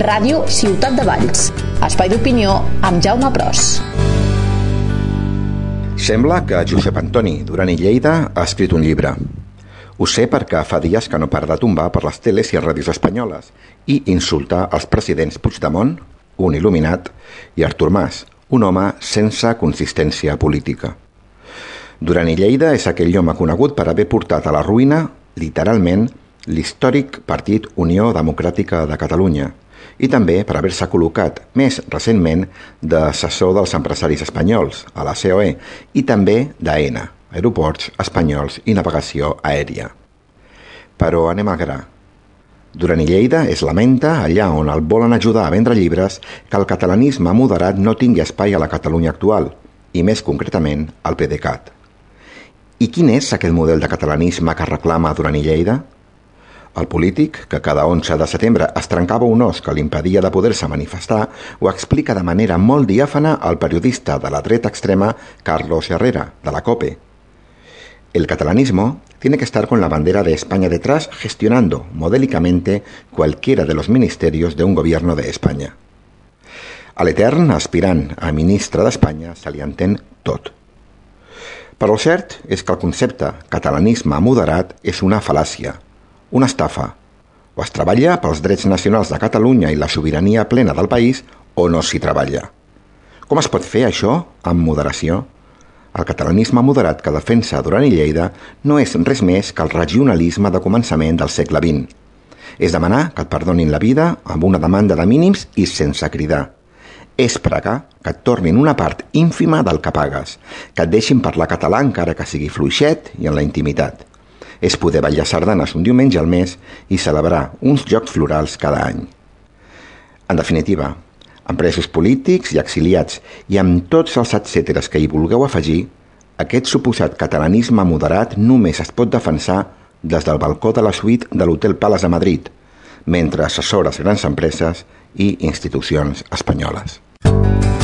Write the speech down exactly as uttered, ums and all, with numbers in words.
Ràdio Ciutat de Valls. Espai d'opinió amb Jaume Pros. Sembla que Josep Antoni Duran i Lleida ha escrit un llibre. Ho sé perquè fa dies que no para de tombar per les teles i ràdios espanyoles i insultar els presidents Puigdemont, un il·luminat, i Artur Mas, un home sense consistència política. Duran i Lleida és aquell home conegut per haver portat a la ruïna, literalment, l'històric Partit Unió Democràtica de Catalunya i també per haver-se col·locat més recentment d'assessor dels empresaris espanyols a la C O E i també d'AENA, Aeroports Espanyols i Navegació Aèria. Però anem al gra. Duran i Lleida es lamenta, allà on el volen ajudar a vendre llibres, que el catalanisme moderat no tingui espai a la Catalunya actual, i més concretament al PDeCAT. I quin és aquest model de catalanisme que reclama Duran i Lleida? El polític, que cada onze de setembre es trencava un os que l'impedia de poder-se manifestar, ho explica de manera molt diàfana al periodista de la dreta extrema Carlos Herrera, de la COPE. El catalanismo tiene que estar con la bandera de España detrás, gestionando modélicamente cualquiera de los ministerios de un gobierno de España. A l'etern aspirant a ministre d'Espanya se li entén tot. Però el cert és que el concepte catalanisme moderat és una fal·làcia, una estafa. O es treballa pels drets nacionals de Catalunya i la sobirania plena del país o no s'hi treballa. Com es pot fer això amb moderació? El catalanisme moderat que defensa Duran i Lleida no és res més que el regionalisme de començament del segle vint. És demanar que et perdonin la vida amb una demanda de mínims i sense cridar. És pregar que et tornin una part ínfima del que pagues, que et deixin parlar català encara que sigui fluixet i en la intimitat. És poder ballar sardanes un diumenge al mes i celebrar uns jocs florals cada any. En definitiva, amb presos polítics i exiliats i amb tots els etcèteres que hi vulgueu afegir, aquest suposat catalanisme moderat només es pot defensar des del balcó de la suite de l'Hotel Palace a Madrid, mentre assessores grans empreses i institucions espanyoles.